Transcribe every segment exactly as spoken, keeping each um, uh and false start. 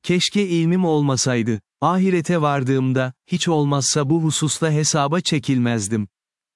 Keşke ilmim olmasaydı. Ahirete vardığımda, hiç olmazsa bu hususta hesaba çekilmezdim.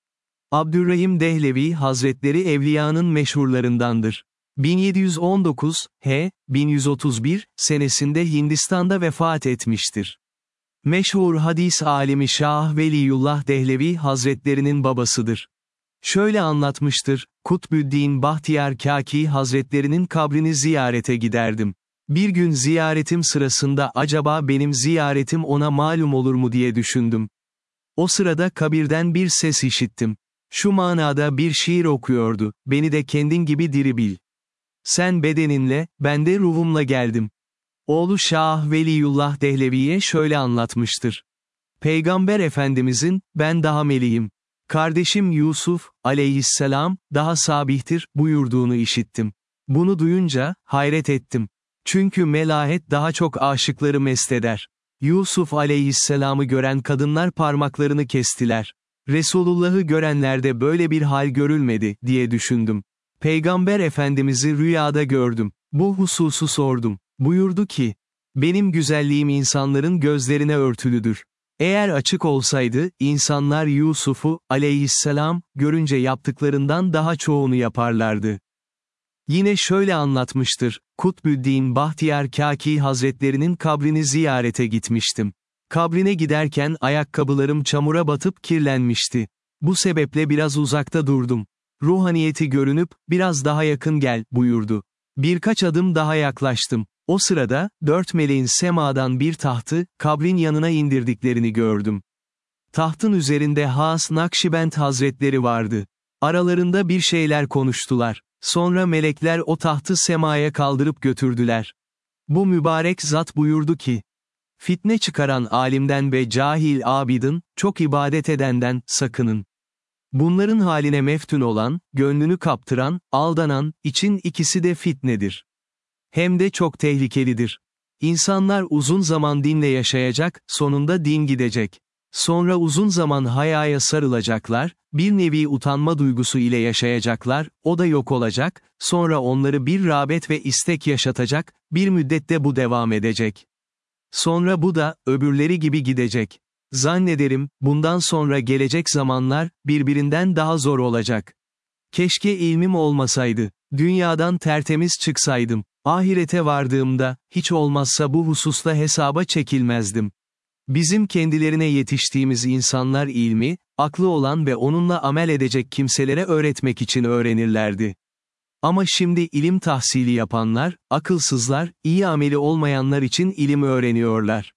Abdurrahim Dehlevi Hazretleri Evliya'nın meşhurlarındandır. bin yedi yüz on dokuz, H. bin yüz otuz bir, senesinde Hindistan'da vefat etmiştir. Meşhur hadis alimi Şah Veliyullah Dehlevi Hazretlerinin babasıdır. Şöyle anlatmıştır, Kutbüddin Bahtiyar Kâki Hazretlerinin kabrini ziyarete giderdim. Bir gün ziyaretim sırasında acaba benim ziyaretim ona malum olur mu diye düşündüm. O sırada kabirden bir ses işittim. Şu manada bir şiir okuyordu, beni de kendin gibi diri bil. Sen bedeninle, ben de ruhumla geldim. Oğlu Şah Veliyullah Dehlevi'ye şöyle anlatmıştır. Peygamber Efendimizin, ben daha meliyim. Kardeşim Yusuf, aleyhisselam, daha sabihtir, buyurduğunu işittim. Bunu duyunca, hayret ettim. Çünkü melahet daha çok aşıkları mest eder. Yusuf aleyhisselamı gören kadınlar parmaklarını kestiler. Resulullah'ı görenlerde böyle bir hal görülmedi, diye düşündüm. Peygamber Efendimiz'i rüyada gördüm. Bu hususu sordum. Buyurdu ki, benim güzelliğim insanların gözlerine örtülüdür. Eğer açık olsaydı, insanlar Yusuf'u, aleyhisselam, görünce yaptıklarından daha çoğunu yaparlardı. Yine şöyle anlatmıştır, Kutbüddin Bahtiyar Kâki Hazretlerinin kabrini ziyarete gitmiştim. Kabrine giderken ayakkabılarım çamura batıp kirlenmişti. Bu sebeple biraz uzakta durdum. Ruhaniyeti görünüp, biraz daha yakın gel, buyurdu. Birkaç adım daha yaklaştım. O sırada, dört meleğin semadan bir tahtı, kabrin yanına indirdiklerini gördüm. Tahtın üzerinde Has Nakşibend Hazretleri vardı. Aralarında bir şeyler konuştular. Sonra melekler o tahtı semaya kaldırıp götürdüler. Bu mübarek zat buyurdu ki, fitne çıkaran alimden ve cahil abidin, çok ibadet edenden, sakının. Bunların haline meftun olan, gönlünü kaptıran, aldanan, için ikisi de fitnedir. Hem de çok tehlikelidir. İnsanlar uzun zaman dinle yaşayacak, sonunda din gidecek. Sonra uzun zaman hayaya sarılacaklar, bir nevi utanma duygusu ile yaşayacaklar, o da yok olacak, sonra onları bir rağbet ve istek yaşatacak, bir müddette bu devam edecek. Sonra bu da, öbürleri gibi gidecek. Zannederim, bundan sonra gelecek zamanlar, birbirinden daha zor olacak. Keşke ilmim olmasaydı, dünyadan tertemiz çıksaydım, ahirete vardığımda, hiç olmazsa bu hususta hesaba çekilmezdim. Bizim kendilerine yetiştiğimiz insanlar ilmi, aklı olan ve onunla amel edecek kimselere öğretmek için öğrenirlerdi. Ama şimdi ilim tahsili yapanlar, akılsızlar, iyi ameli olmayanlar için ilim öğreniyorlar.